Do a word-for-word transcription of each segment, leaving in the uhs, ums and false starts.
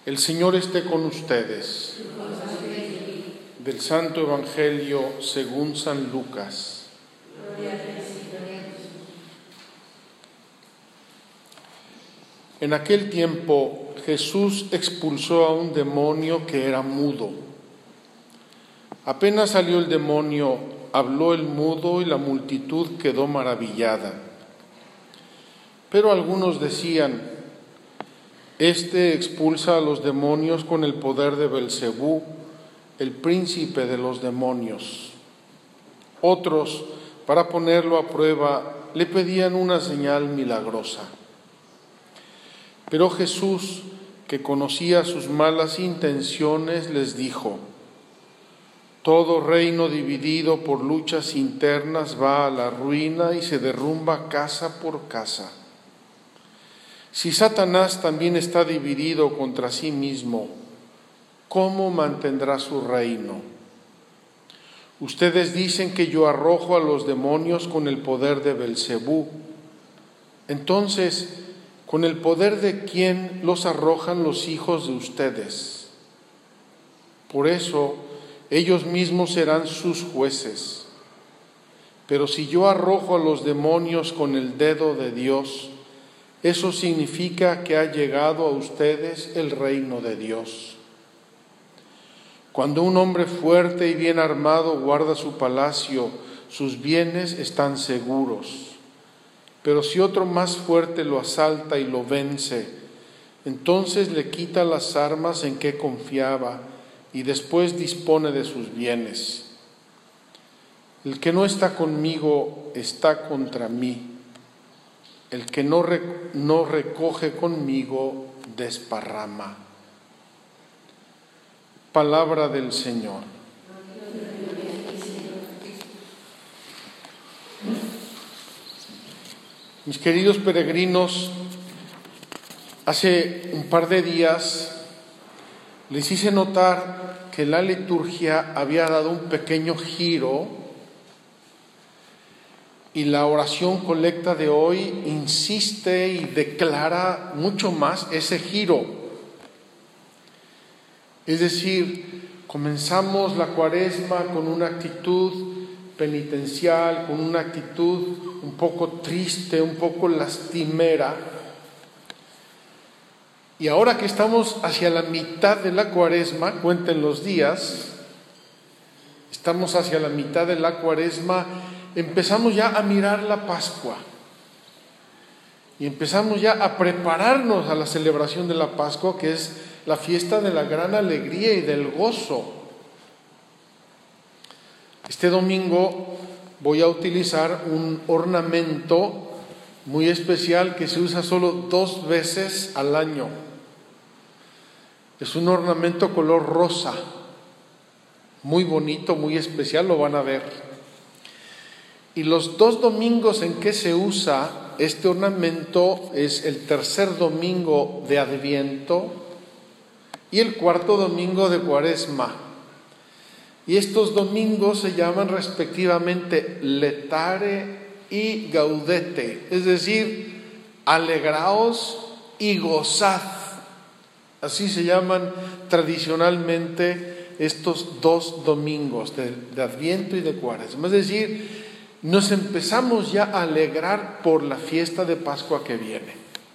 El Señor esté con ustedes. Del Santo Evangelio según San Lucas. En aquel tiempo Jesús expulsó a un demonio que era mudo. Apenas salió el demonio, habló el mudo y la multitud quedó maravillada. Pero algunos decían: Este expulsa a los demonios con el poder de Belcebú, el príncipe de los demonios. Otros, para ponerlo a prueba, le pedían una señal milagrosa. Pero Jesús, que conocía sus malas intenciones, les dijo: Todo reino dividido por luchas internas va a la ruina y se derrumba casa por casa. Si Satanás también está dividido contra sí mismo, ¿cómo mantendrá su reino? Ustedes dicen que yo arrojo a los demonios con el poder de Belcebú. Entonces, ¿con el poder de quién los arrojan los hijos de ustedes? Por eso, ellos mismos serán sus jueces. Pero si yo arrojo a los demonios con el dedo de Dios, eso significa que ha llegado a ustedes el reino de Dios. Cuando un hombre fuerte y bien armado guarda su palacio, sus bienes están seguros. Pero si otro más fuerte lo asalta y lo vence, entonces le quita las armas en que confiaba y después dispone de sus bienes. El que no está conmigo está contra mí. El que no, rec- no recoge conmigo desparrama. Palabra del Señor. Mis queridos peregrinos, hace un par de días les hice notar que la liturgia había dado un pequeño giro y la oración colecta de hoy insiste y declara mucho más ese giro. Es decir, comenzamos la Cuaresma con una actitud penitencial, con una actitud un poco triste, un poco lastimera. Y ahora que estamos hacia la mitad de la Cuaresma, cuenten los días, estamos hacia la mitad de la Cuaresma, empezamos ya a mirar la Pascua y empezamos ya a prepararnos a la celebración de la Pascua, que es la fiesta de la gran alegría y del gozo. Este domingo voy a utilizar un ornamento muy especial que se usa solo dos veces al año. Es un ornamento color rosa, muy bonito, muy especial, lo van a ver. Y los dos domingos en que se usa este ornamento es el tercer domingo de Adviento y el cuarto domingo de Cuaresma. Y estos domingos se llaman respectivamente Letare y Gaudete, es decir, alegraos y gozad. Así se llaman tradicionalmente estos dos domingos de, de Adviento y de Cuaresma. Es decir, nos empezamos ya a alegrar por la fiesta de Pascua que viene.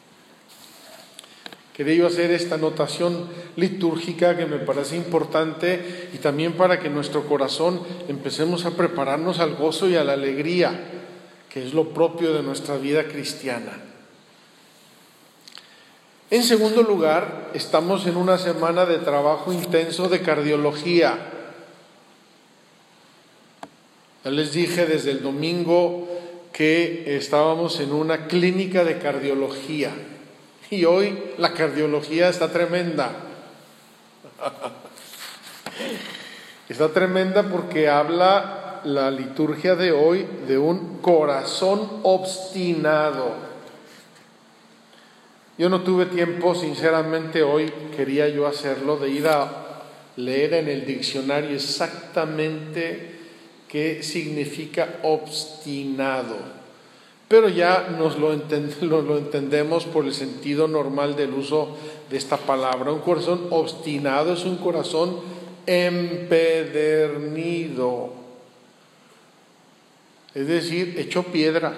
Quería yo hacer esta anotación litúrgica que me parece importante y también para que nuestro corazón empecemos a prepararnos al gozo y a la alegría, que es lo propio de nuestra vida cristiana. En segundo lugar, estamos en una semana de trabajo intenso de cardiología. Ya les dije desde el domingo que estábamos en una clínica de cardiología y hoy la cardiología está tremenda. Está tremenda porque habla la liturgia de hoy de un corazón obstinado. Yo no tuve tiempo, sinceramente hoy quería yo hacerlo, de ir a leer en el diccionario exactamente qué significa obstinado. pero ya nos lo, entend- lo, lo entendemos por el sentido normal del uso de esta palabra. Un corazón obstinado es un corazón empedernido, es decir, hecho piedra.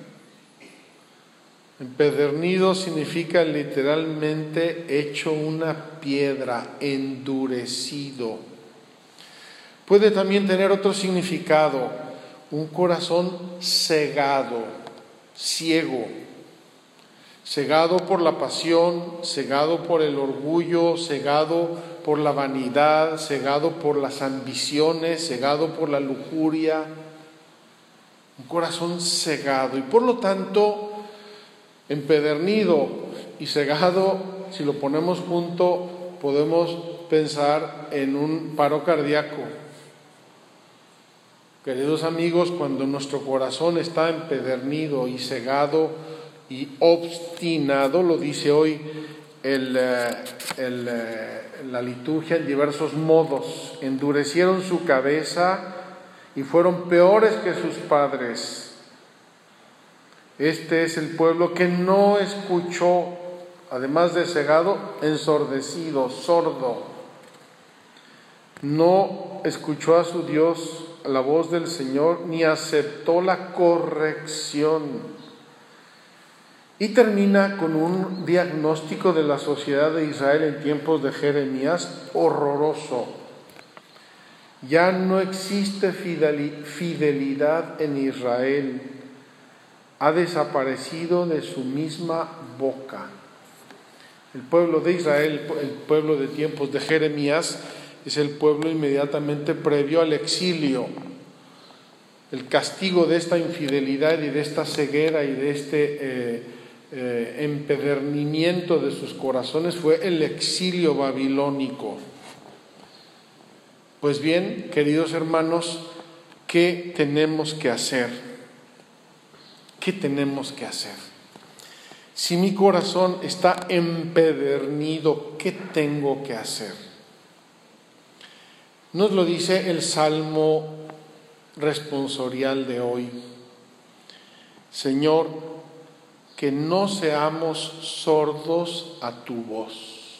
Empedernido significa literalmente hecho una piedra, endurecido. Puede también tener otro significado, un corazón cegado, ciego, cegado por la pasión, cegado por el orgullo, cegado por la vanidad, cegado por las ambiciones, cegado por la lujuria, un corazón cegado. Y por lo tanto, empedernido y cegado, si lo ponemos junto, podemos pensar en un paro cardíaco. Queridos amigos, cuando nuestro corazón está empedernido y cegado y obstinado, lo dice hoy el, el, la liturgia en diversos modos, endurecieron su cabeza y fueron peores que sus padres. Este es el pueblo que no escuchó, además de cegado, ensordecido, sordo. No escuchó a su Dios, a la voz del Señor, ni aceptó la corrección. Y termina con un diagnóstico de la sociedad de Israel en tiempos de Jeremías horroroso. Ya no existe fidelidad en Israel. Ha desaparecido de su misma boca. El pueblo de Israel, el pueblo de tiempos de Jeremías, es el pueblo inmediatamente previo al exilio. El castigo de esta infidelidad y de esta ceguera y de este eh, eh, empedernimiento de sus corazones fue el exilio babilónico. Pues bien, queridos hermanos, ¿qué tenemos que hacer? ¿Qué tenemos que hacer? Si mi corazón está empedernido, ¿qué tengo que hacer? Nos lo dice el Salmo responsorial de hoy. Señor, que no seamos sordos a tu voz.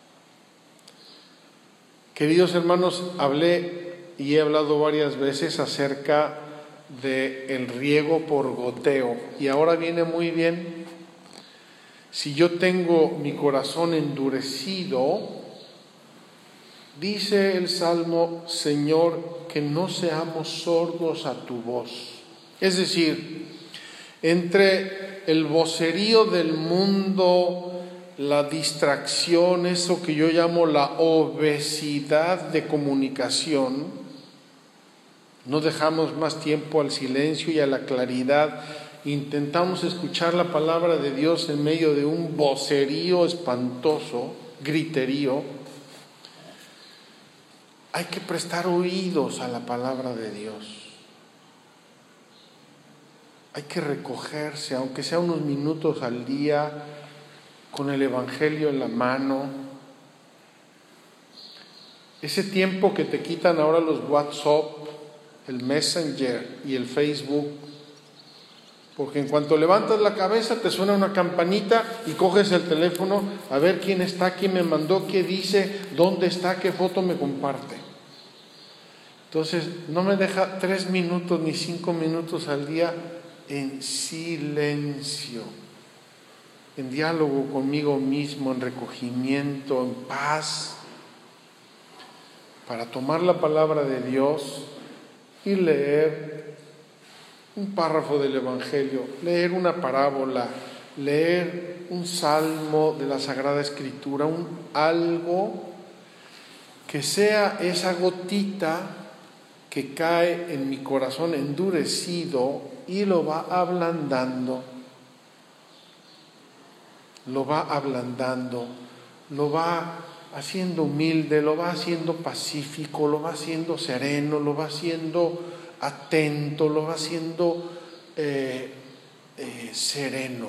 Queridos hermanos, hablé y he hablado varias veces acerca del riego por goteo, y ahora viene muy bien. Si yo tengo mi corazón endurecido, dice el Salmo, Señor, que no seamos sordos a tu voz. Es decir, entre el vocerío del mundo, la distracción, eso que yo llamo la obesidad de comunicación, no dejamos más tiempo al silencio y a la claridad. Intentamos escuchar la palabra de Dios en medio de un vocerío espantoso, griterío. Hay que prestar oídos a la palabra de Dios. Hay que recogerse, aunque sea unos minutos al día, con el Evangelio en la mano. Ese tiempo que te quitan ahora los WhatsApp, el Messenger y el Facebook, porque en cuanto levantas la cabeza te suena una campanita y coges el teléfono a ver quién está, quién me mandó, qué dice, dónde está, qué foto me comparte. Entonces no me deja tres minutos ni cinco minutos al día en silencio, en diálogo conmigo mismo, en recogimiento, en paz, para tomar la palabra de Dios y leer un párrafo del Evangelio, leer una parábola, leer un salmo de la Sagrada Escritura, un algo que sea esa gotita que cae en mi corazón endurecido y lo va ablandando, lo va ablandando, lo va haciendo humilde, lo va haciendo pacífico, lo va haciendo sereno, lo va haciendo atento, lo va haciendo eh, eh, sereno.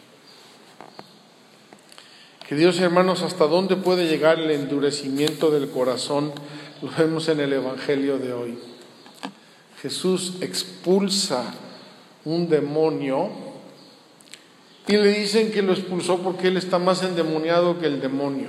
Queridos hermanos, ¿hasta dónde puede llegar el endurecimiento del corazón? Lo vemos en el Evangelio de hoy. Jesús expulsa un demonio y le dicen que lo expulsó porque él está más endemoniado que el demonio.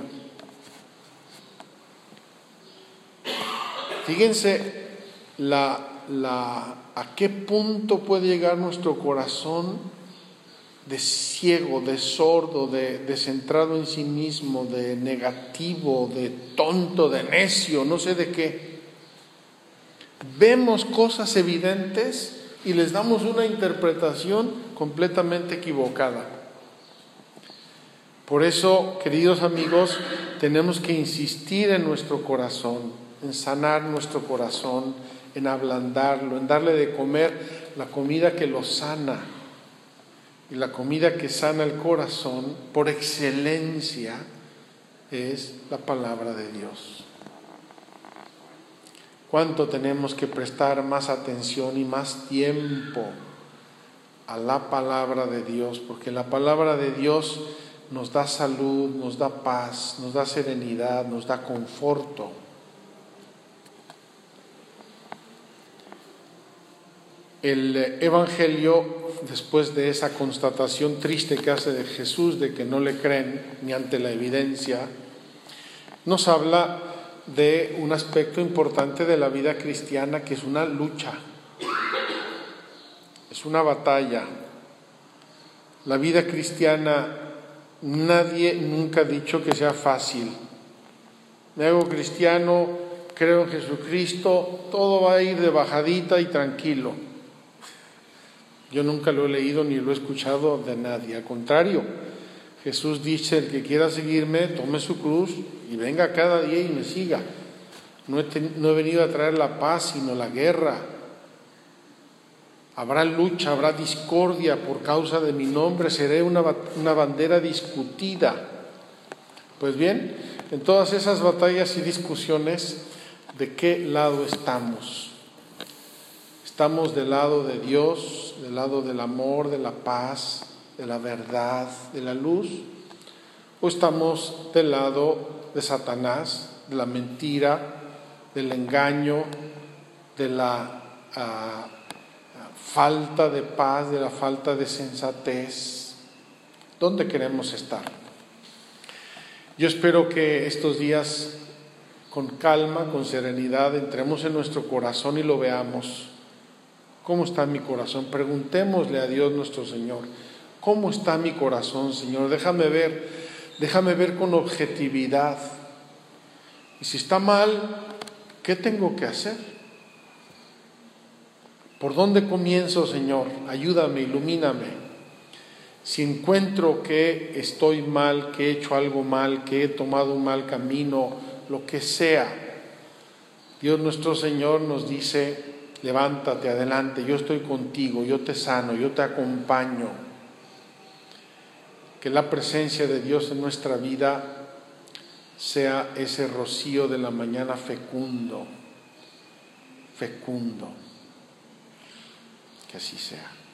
Fíjense la, la, a qué punto puede llegar nuestro corazón de ciego, de sordo, de, de centrado en sí mismo, de negativo, de tonto, de necio, no sé de qué. Vemos cosas evidentes y les damos una interpretación completamente equivocada. Por eso, queridos amigos, tenemos que insistir en nuestro corazón, en sanar nuestro corazón, en ablandarlo, en darle de comer la comida que lo sana. Y la comida que sana el corazón, por excelencia, es la palabra de Dios. ¿Cuánto tenemos que prestar más atención y más tiempo a la palabra de Dios? Porque la palabra de Dios nos da salud, nos da paz, nos da serenidad, nos da conforto. El Evangelio, después de esa constatación triste que hace de Jesús de que no le creen ni ante la evidencia, nos habla de un aspecto importante de la vida cristiana, que es una lucha, es una batalla. La vida cristiana, nadie nunca ha dicho que sea fácil. Me hago cristiano, creo en Jesucristo, todo va a ir de bajadita y tranquilo. Yo nunca lo he leído ni lo he escuchado de nadie. Al contrario, Jesús dice: el que quiera seguirme, tome su cruz y venga cada día y me siga. No he, ten, no he venido a traer la paz, sino la guerra. Habrá lucha, habrá discordia por causa de mi nombre, seré una, una bandera discutida. Pues bien, en todas esas batallas y discusiones, ¿de qué lado estamos? ¿Estamos del lado de Dios, del lado del amor, de la paz, de la verdad, de la luz? ¿O estamos del lado de Satanás, de la mentira, del engaño, de la uh, falta de paz, de la falta de sensatez? ¿Dónde queremos estar? Yo espero que estos días, con calma, con serenidad, entremos en nuestro corazón y lo veamos. ¿Cómo está mi corazón? Preguntémosle a Dios nuestro Señor: ¿cómo está mi corazón, Señor? Déjame ver, déjame ver con objetividad. Y si está mal, ¿qué tengo que hacer? ¿Por dónde comienzo, Señor? Ayúdame, ilumíname. Si encuentro que estoy mal, que he hecho algo mal, que he tomado un mal camino, lo que sea, Dios nuestro Señor nos dice: levántate, adelante, yo estoy contigo, yo te sano, yo te acompaño. Que la presencia de Dios en nuestra vida sea ese rocío de la mañana fecundo, fecundo. Que así sea.